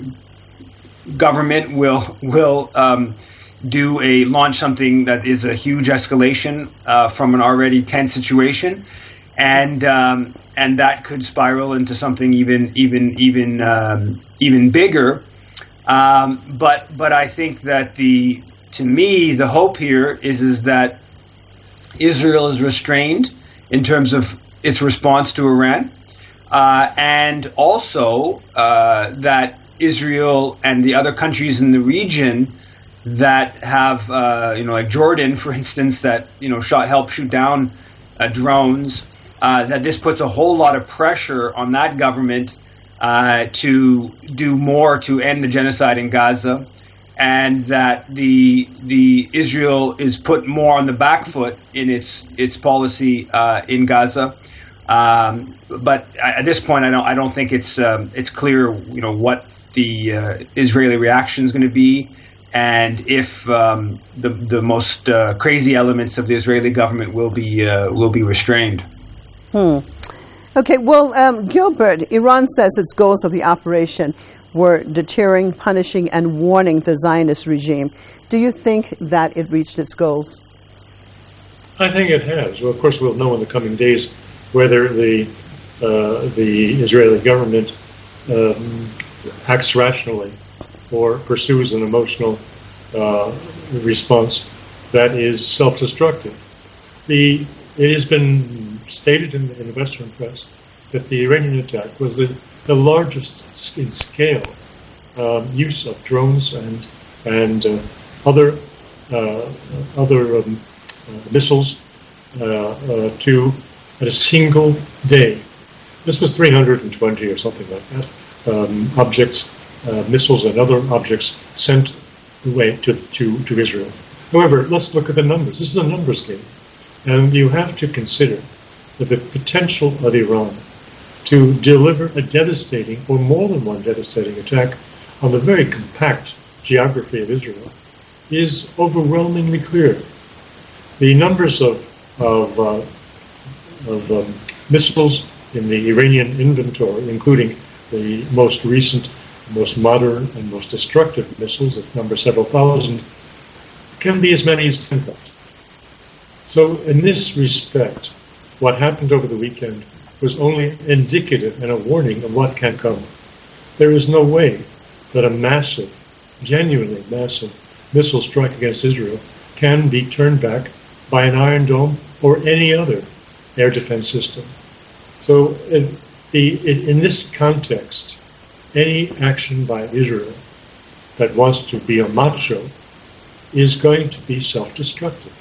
government will will um, do a launch something that is a huge escalation uh, from an already tense situation, and um, and that could spiral into something even even even um, even bigger. Um, but but I think that the to me the hope here is is that Israel is restrained in terms of its response to Iran, uh, and also uh, that Israel and the other countries in the region that have uh, you know like Jordan, for instance, that you know shot help shoot down uh, drones. Uh, that this puts a whole lot of pressure on that government uh, to do more to end the genocide in Gaza, and that the the Israel is put more on the back foot in its its policy uh, in Gaza. Um, but at this point, I don't I don't think it's um, it's clear you know what the uh, Israeli reaction is going to be, and if um, the the most uh, crazy elements of the Israeli government will be uh, will be restrained. Hmm. Okay, well, um, Gilbert, Iran says its goals of the operation were deterring, punishing, and warning the Zionist regime. Do you think that it reached its goals? I think it has. Well, of course, we'll know in the coming days whether the uh, the Israeli government um, acts rationally or pursues an emotional uh, response that is self-destructive. The it has been stated in, in the Western press that the Iranian attack was the, the largest in scale um, use of drones and and uh, other uh, other um, uh, missiles uh, uh, to at a single day. This was three hundred twenty or something like that. Um, objects, uh, missiles, and other objects sent away to, to, to Israel. However, let's look at the numbers. This is a numbers game, and you have to consider that the potential of Iran to deliver a devastating, or more than one devastating attack on the very compact geography of Israel is overwhelmingly clear. The numbers of of, uh, of um, missiles in the Iranian inventory, including the most recent, most modern, and most destructive missiles that number several thousand, can be as many as ten thousand. So in this respect, what happened over the weekend was only indicative and a warning of what can come. There is no way that a massive, genuinely massive missile strike against Israel can be turned back by an Iron Dome or any other air defense system. So in, the, in this context, any action by Israel that wants to be a macho is going to be self-destructive.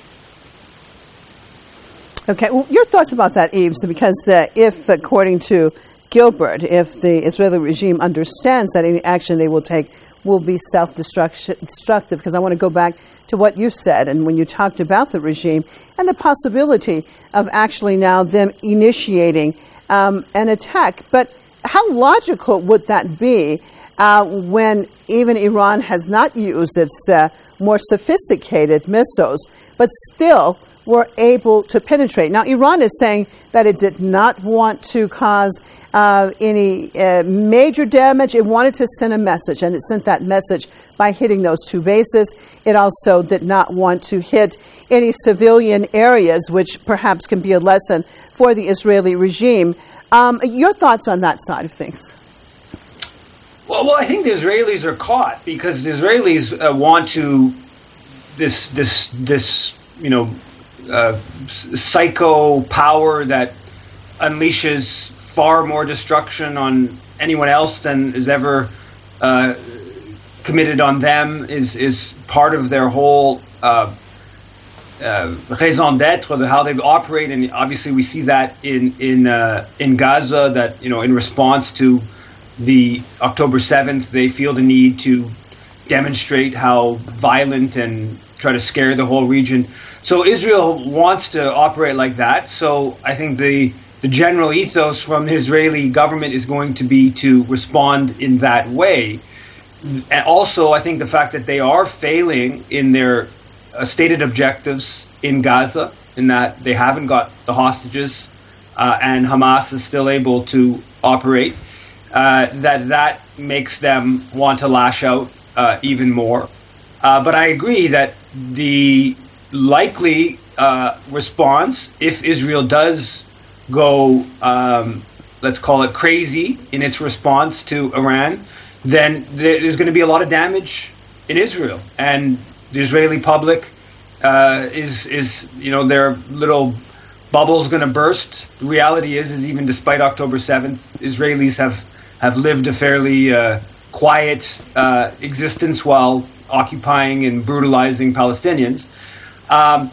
Okay, well, your thoughts about that, Yves, because uh, if, according to Gilbert, if the Israeli regime understands that any action they will take will be self-destructive, because I want to go back to what you said, and when you talked about the regime and the possibility of actually now them initiating um, an attack. But how logical would that be uh, when even Iran has not used its uh, more sophisticated missiles, but still were able to penetrate? Now, Iran is saying that it did not want to cause uh, any uh, major damage. It wanted to send a message, and it sent that message by hitting those two bases. It also did not want to hit any civilian areas, which perhaps can be a lesson for the Israeli regime. Um, your thoughts on that side of things? Well, well, I think the Israelis are caught because the Israelis uh, want to this this this you know. Uh, psycho power that unleashes far more destruction on anyone else than is ever uh, committed on them is is part of their whole uh, uh, raison d'être, the how they operate, and obviously we see that in in uh, in Gaza. That you know, in response to the October seventh, they feel the need to demonstrate how violent and try to scare the whole region. So Israel wants to operate like that. So I think the the general ethos from the Israeli government is going to be to respond in that way. And also, I think the fact that they are failing in their uh, stated objectives in Gaza, in that they haven't got the hostages uh, and Hamas is still able to operate, uh, that that makes them want to lash out uh, even more. Uh, but I agree that the likely uh, response, if Israel does go, um, let's call it crazy in its response to Iran, then there's going to be a lot of damage in Israel, and the Israeli public uh, is is you know their little bubble's going to burst. The reality is, is even despite October seventh, Israelis have have lived a fairly uh, quiet uh, existence while occupying and brutalizing Palestinians. Um,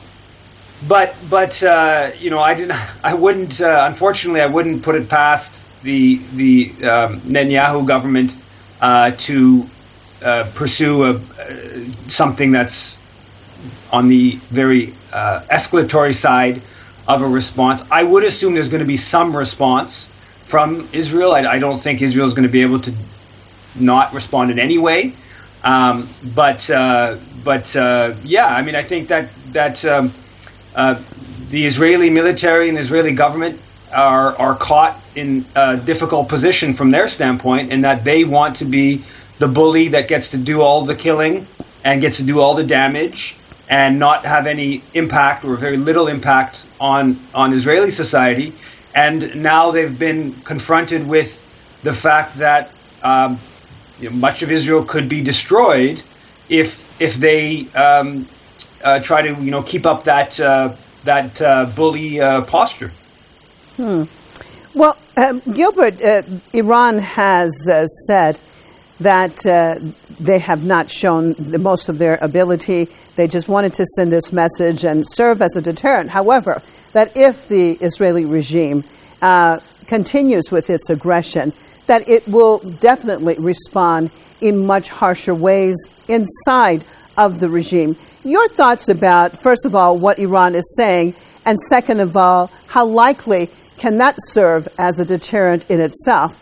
but but uh, you know I didn't I wouldn't uh, unfortunately I wouldn't put it past the the um, Netanyahu government uh, to uh, pursue a, uh, something that's on the very uh, escalatory side of a response. I would assume there's going to be some response from Israel. I, I don't think Israel is going to be able to not respond in any way. Um, but uh, but uh, yeah, I mean, I think that that um, uh, the Israeli military and the Israeli government are are caught in a difficult position from their standpoint, in that they want to be the bully that gets to do all the killing and gets to do all the damage and not have any impact or very little impact on on Israeli society. And now they've been confronted with the fact that um, You know, much of Israel could be destroyed if if they um, uh, try to you know keep up that uh, that uh, bully uh, posture. Hmm. Well, um, Gilbert, uh, Iran has uh, said that uh, they have not shown the most of their ability. They just wanted to send this message and serve as a deterrent. However, that if the Israeli regime uh, continues with its aggression, that it will definitely respond in much harsher ways inside of the regime. Your thoughts about, first of all, what Iran is saying, and second of all, how likely can that serve as a deterrent in itself?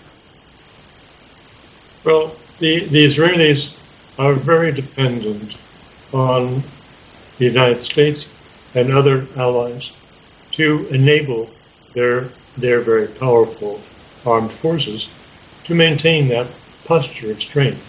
Well, the, the Israelis are very dependent on the United States and other allies to enable their, their very powerful armed forces to maintain that posture of strength.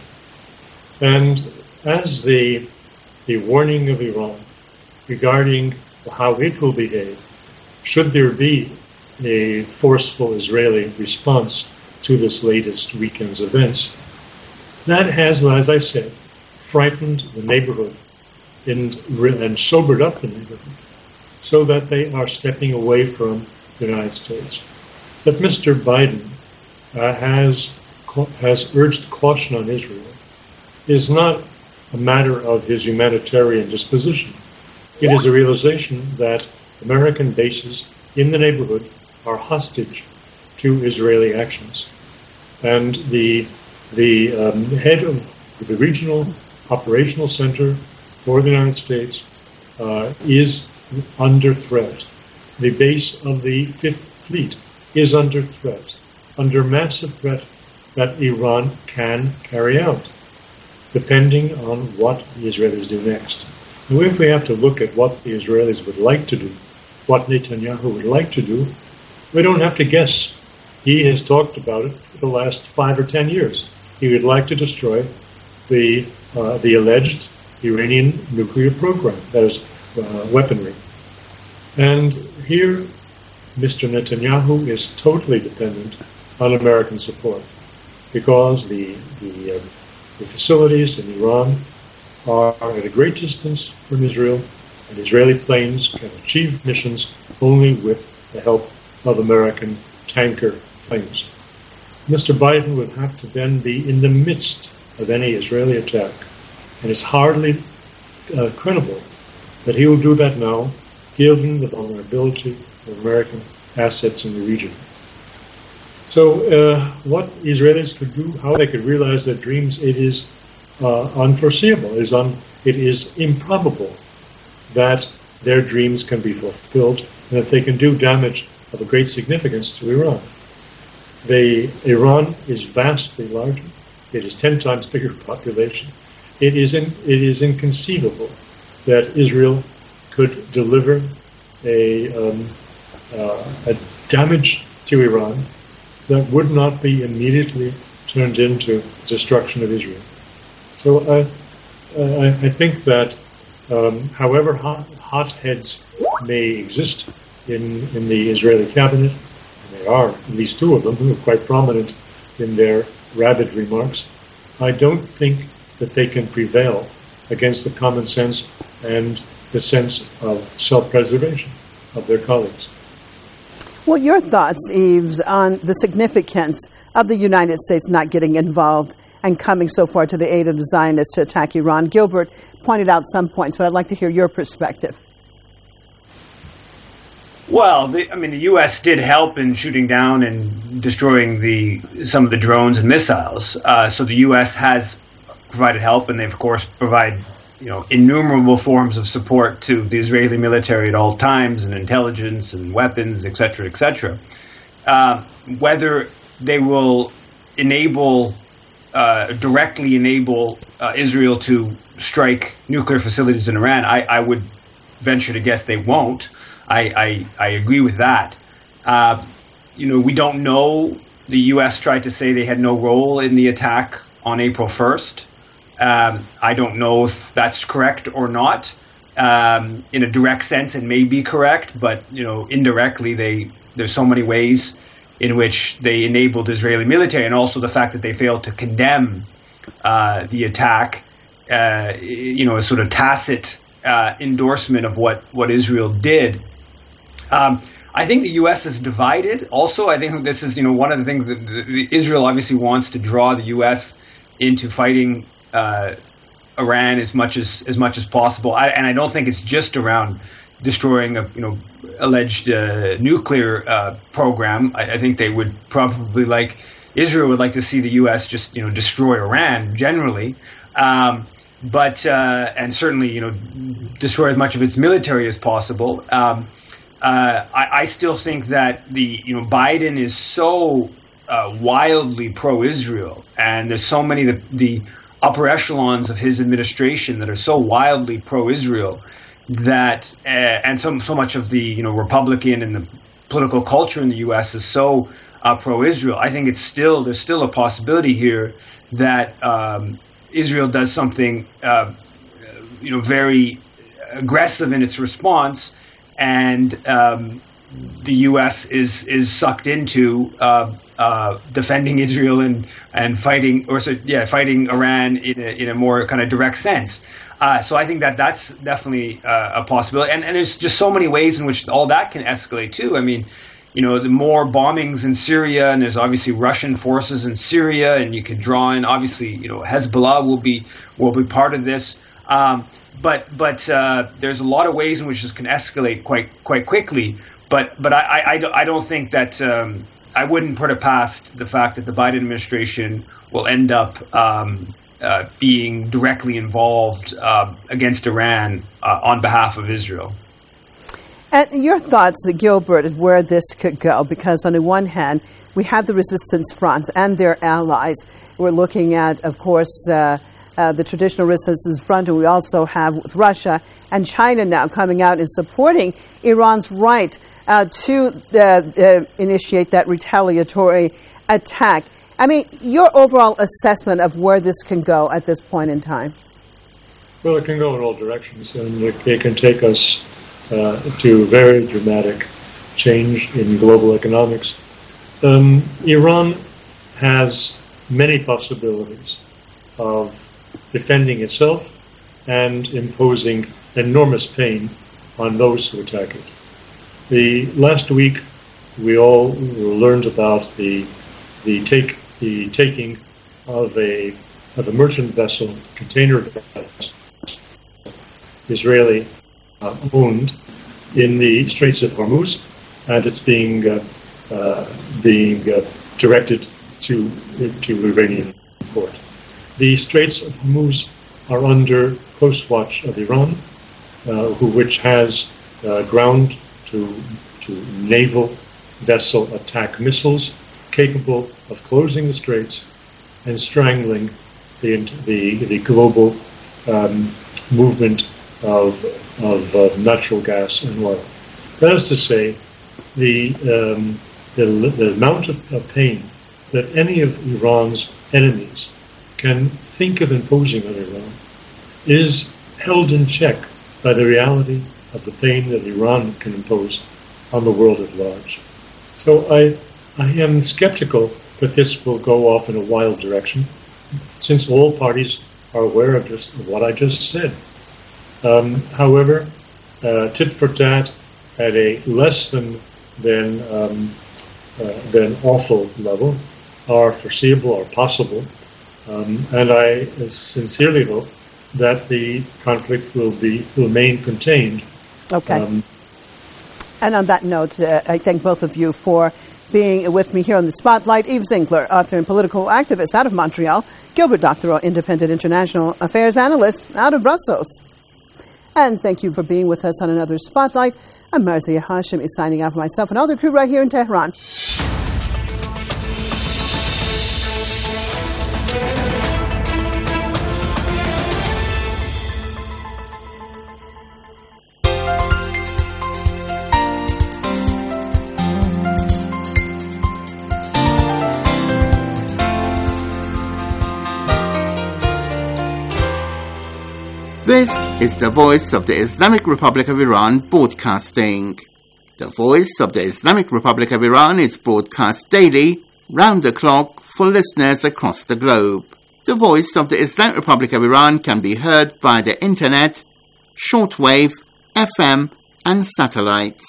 And as the, the warning of Iran regarding how it will behave, should there be a forceful Israeli response to this latest weekend's events, that has, as I said, frightened the neighborhood and, and sobered up the neighborhood so that they are stepping away from the United States. That Mister Biden uh, has, has urged caution on Israel is not a matter of his humanitarian disposition. It is a realization that American bases in the neighborhood are hostage to Israeli actions. And the the um, head of the regional operational center for the United States uh, is under threat. The base of the Fifth Fleet is under threat, under massive threat that Iran can carry out, depending on what the Israelis do next. Now, if we have to look at what the Israelis would like to do, what Netanyahu would like to do, we don't have to guess. He has talked about it for the last five or ten years. He would like to destroy the uh, the alleged Iranian nuclear program, that is, uh, weaponry. And here, Mister Netanyahu is totally dependent on American support because the the, uh, the facilities in Iran are at a great distance from Israel, and Israeli planes can achieve missions only with the help of American tanker planes. Mister Biden would have to then be in the midst of any Israeli attack, and it's hardly uh, credible that he will do that now, given the vulnerability of American assets in the region. So uh, what Israelis could do, how they could realize their dreams, it is uh, unforeseeable. It is, un- it is improbable that their dreams can be fulfilled and that they can do damage of a great significance to Iran. They, Iran is vastly larger. It is ten times bigger population. It is, in, it is inconceivable that Israel could deliver a, um, uh, a damage to Iran that would not be immediately turned into destruction of Israel. So uh, I, I think that um, however hot, hotheads may exist in, in the Israeli cabinet, and there are at least two of them who are quite prominent in their rabid remarks, I don't think that they can prevail against the common sense and the sense of self-preservation of their colleagues. Well, your thoughts, Yves, on the significance of the United States not getting involved and coming so far to the aid of the Zionists to attack Iran. Gilbert pointed out some points, but I'd like to hear your perspective. Well, the, I mean, the U S did help in shooting down and destroying the some of the drones and missiles. Uh, so the U S has provided help, and they, of course, provide you know innumerable forms of support to the Israeli military at all times, and intelligence and weapons, et cetera, et cetera. Uh, whether they will enable, uh, directly enable uh, Israel to strike nuclear facilities in Iran, I, I would venture to guess they won't. I, I, I agree with that. Uh, you know, we don't know. The U S tried to say they had no role in the attack on April first. Um, I don't know if that's correct or not. Um, in a direct sense, it may be correct, but you know, indirectly, they there's so many ways in which they enabled Israeli military, and also the fact that they failed to condemn uh, the attack. Uh, you know, a sort of tacit uh, endorsement of what what Israel did. Um, I think the U S is divided. Also, I think this is, you know, one of the things that the, the Israel obviously wants to draw the U S into fighting uh, Iran as much as as much as possible. I, and I don't think it's just around destroying a you know alleged uh, nuclear uh, program. I, I think they would probably like Israel would like to see the U S just you know destroy Iran generally, um, but uh, and certainly you know destroy as much of its military as possible. Um, uh, I, I still think that the you know Biden is so uh, wildly pro-Israel, and there's so many the, the upper echelons of his administration that are so wildly pro-Israel that uh, and so so much of the you know Republican and the political culture in the U S is so uh, pro-Israel. I think it's still there's still a possibility here that um, Israel does something uh, you know very aggressive in its response, and um, the U S is is sucked into uh, uh, defending Israel and and fighting or so yeah fighting Iran in a, in a more kind of direct sense. Uh, so I think that that's definitely uh, a possibility, and and there's just so many ways in which all that can escalate too. I mean, you know, the more bombings in Syria, and there's obviously Russian forces in Syria, and you can draw in obviously you know Hezbollah will be will be part of this. Um, but but uh, there's a lot of ways in which this can escalate quite quite quickly. But but I I, I don't think that um, I wouldn't put it past the fact that the Biden administration will end up um, uh, being directly involved uh, against Iran uh, on behalf of Israel. And your thoughts, Gilbert, of where this could go? Because on the one hand, we have the resistance front and their allies. We're looking at, of course, uh, uh, the traditional resistance front, and we also have with Russia and China now coming out and supporting Iran's right uh, to uh, uh, initiate that retaliatory attack. I mean, your overall assessment of where this can go at this point in time? Well, it can go in all directions, and it, it can take us uh, to very dramatic change in global economics. Um, Iran has many possibilities of defending itself and imposing enormous pain on those who attack it. The last week, we all learned about the the take the taking of a of a merchant vessel, container vessel, Israeli uh, owned, in the Straits of Hormuz, and it's being uh, uh, being uh, directed to to Iranian port. The Straits of Hormuz are under close watch of Iran, uh, who which has uh, ground to to naval vessel attack missiles capable of closing the straits and strangling the the, the global um, movement of of uh, natural gas and oil. That is to say, the um, the, the amount of, of pain that any of Iran's enemies can think of imposing on Iran is held in check by the reality of the pain that Iran can impose on the world at large. So I I am skeptical that this will go off in a wild direction, since all parties are aware of just of what I just said. Um, however, uh, tit for tat at a less than than um, uh, than awful level are foreseeable or possible, um, and I sincerely hope that the conflict will be remain contained. Okay. Um, and on that note, uh, I thank both of you for being with me here on the Spotlight. Yves Zinkler, author and political activist out of Montreal. Gilbert Doctorow, independent international affairs analyst out of Brussels. And thank you for being with us on another Spotlight. I'm Marzieh Hashemi signing off myself and all the crew right here in Tehran. This is the Voice of the Islamic Republic of Iran broadcasting. The Voice of the Islamic Republic of Iran is broadcast daily, round the clock, for listeners across the globe. The Voice of the Islamic Republic of Iran can be heard by the internet, shortwave, F M, and satellites.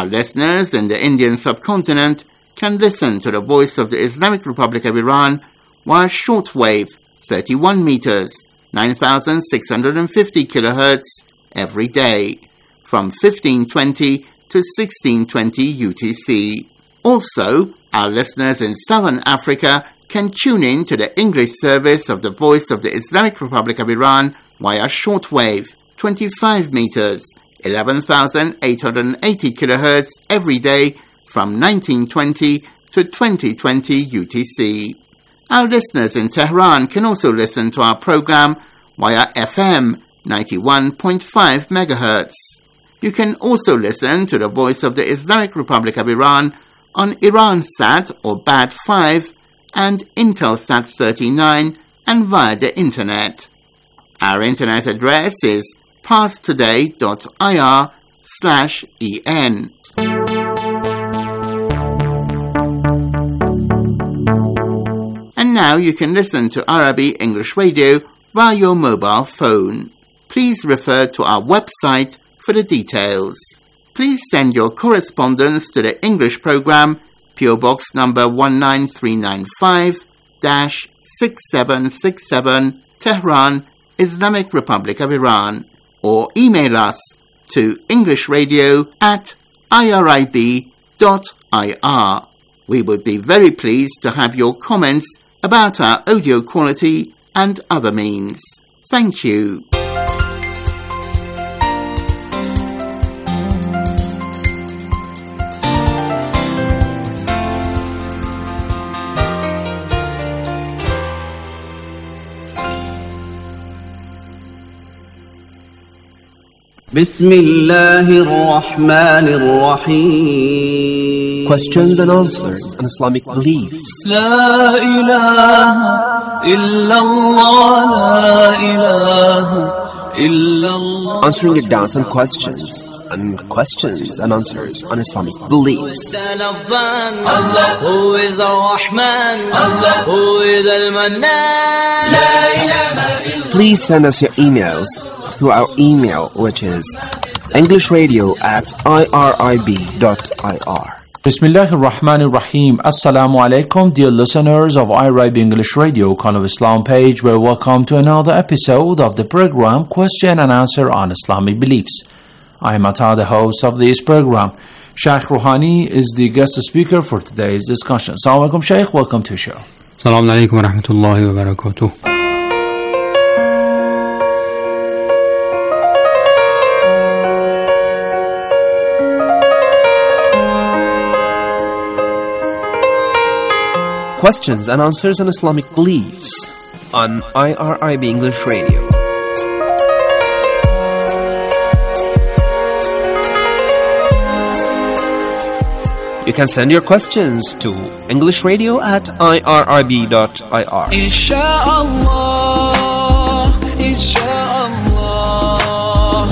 Our listeners in the Indian subcontinent can listen to the Voice of the Islamic Republic of Iran via shortwave thirty-one meters, nine thousand six hundred fifty kilohertz every day from fifteen twenty to sixteen twenty U T C. Also, our listeners in Southern Africa can tune in to the English service of the Voice of the Islamic Republic of Iran via shortwave twenty-five meters, eleven thousand eight hundred eighty kilohertz every day from nineteen twenty to twenty twenty U T C. Our listeners in Tehran can also listen to our program via F M ninety-one point five megahertz. You can also listen to the Voice of the Islamic Republic of Iran on Iransat or B A D five and Intelsat thirty-nine and via the Internet. Our Internet address is parstoday.ir slash en. And now you can listen to Arabic English Radio via your mobile phone. Please refer to our website for the details. Please send your correspondence to the English program, P O Box number one nine three nine five, six seven six seven, Tehran, Islamic Republic of Iran, or email us to englishradio at irib dot ir. We would be very pleased to have your comments about our audio quality and other means. Thank you. Questions and answers on Islamic beliefs. La ilaha illallah, la ilaha illallah. Answering your doubts and questions, and questions and answers on Islamic beliefs. Allah, who is Ar-Rahman, Allah, who is Al-Mannan. La ilaha illallah. Please send us your emails through our email, which is englishradio at irib dot ir. Bismillahir Rahmanir Rahim. Assalamu alaikum, dear listeners of iRib English Radio, Call of Islam page, where welcome to another episode of the program Question and Answer on Islamic Beliefs. I am Ata, the host of this program. Sheikh Rouhani is the guest speaker for today's discussion. Assalamu alaikum, Sheikh. Welcome to the show. Assalamu alaikum wa rahmatullahi wa barakatuh. Questions and answers on Islamic beliefs on I R I B English Radio. You can send your questions to englishradio at irib dot ir. Insha'Allah, Insha'Allah,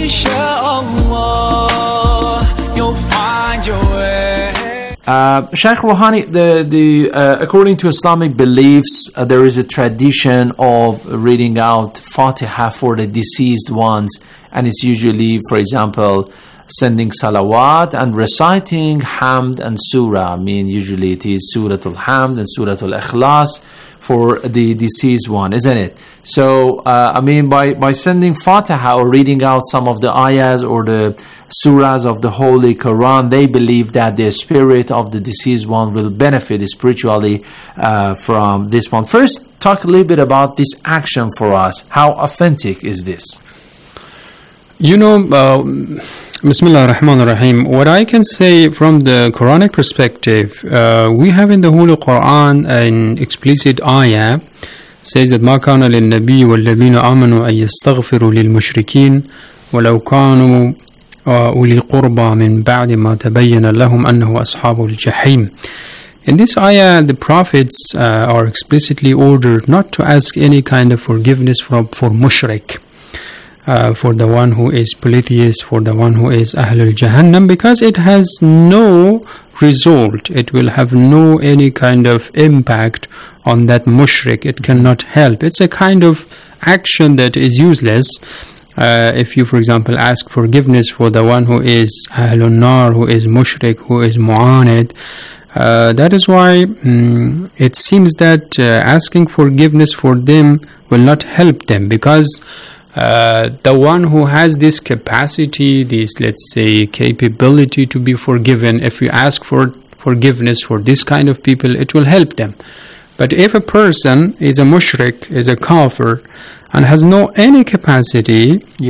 Insha'Allah, you'll find your way. Uh, Sheikh Rouhani, the, the, uh, according to Islamic beliefs, uh, there is a tradition of reading out Fatiha for the deceased ones, and it's usually, for example, sending salawat and reciting Hamd and Surah. I mean, usually it is Suratul Hamd and Suratul Ikhlas for the deceased one, isn't it? So, uh, I mean, by, by sending Fatiha or reading out some of the ayahs or the surahs of the Holy Quran, they believe that the spirit of the deceased one will benefit spiritually uh, from this one. First, talk a little bit about this action for us. How authentic is this? You know, uh, Bismillah ar-Rahman ar-Rahim, what I can say from the Quranic perspective, uh, we have in the Holy Quran an explicit ayah says that ما كان للنبي والذين آمنوا أن يستغفروا للمشركين ولو كانوا أولي قربى من بعد ما تبين لهم أنه أصحاب الجحيم. In this ayah, the prophets uh, are explicitly ordered not to ask any kind of forgiveness from, for mushrik. Uh, for the one who is polytheist, for the one who is Ahlul Jahannam, because it has no result. It will have no any kind of impact on that mushrik. It cannot help. It's a kind of action that is useless. Uh, if you, for example, ask forgiveness for the one who is Ahlun Nar, who is Mushrik, who is Mu'anid, uh, that is why um, it seems that uh, asking forgiveness for them will not help them, because uh, the one who has this capacity, this, let's say, capability to be forgiven, if you ask for forgiveness for this kind of people, it will help them. But if a person is a mushrik, is a kafir, and has no any capacity